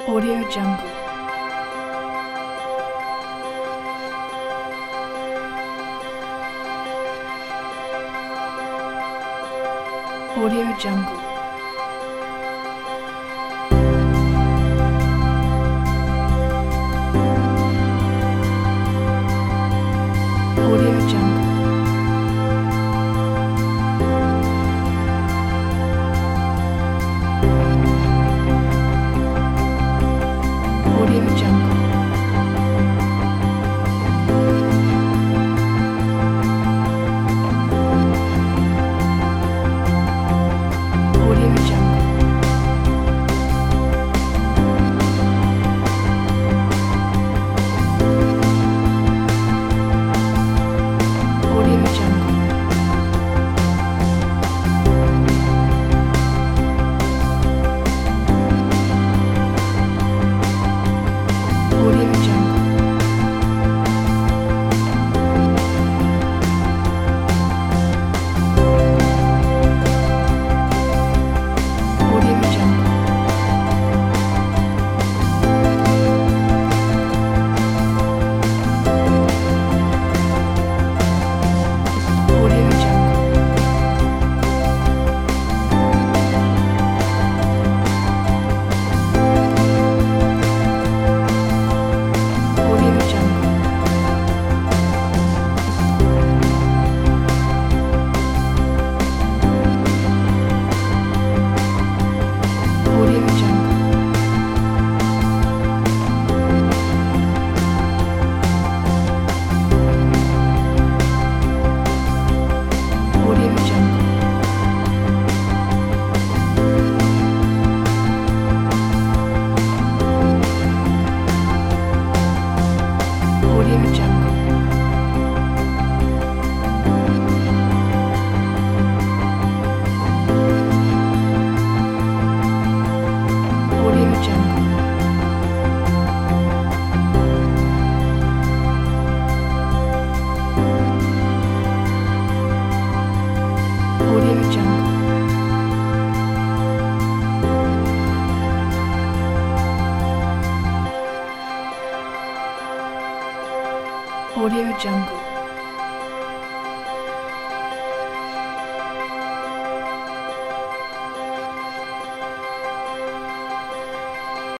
Audio Jungle. Audio Jungle. Audio Jungle. Audio Jungle. Audio Jungle. Audio Jungle. Audio Jungle. Audio Jungle. Audio Jungle. Audio Jungle. Audio Jungle. Audio Jungle. Audio Jungle. Audio Jungle. Audio Jungle. Audio Jungle.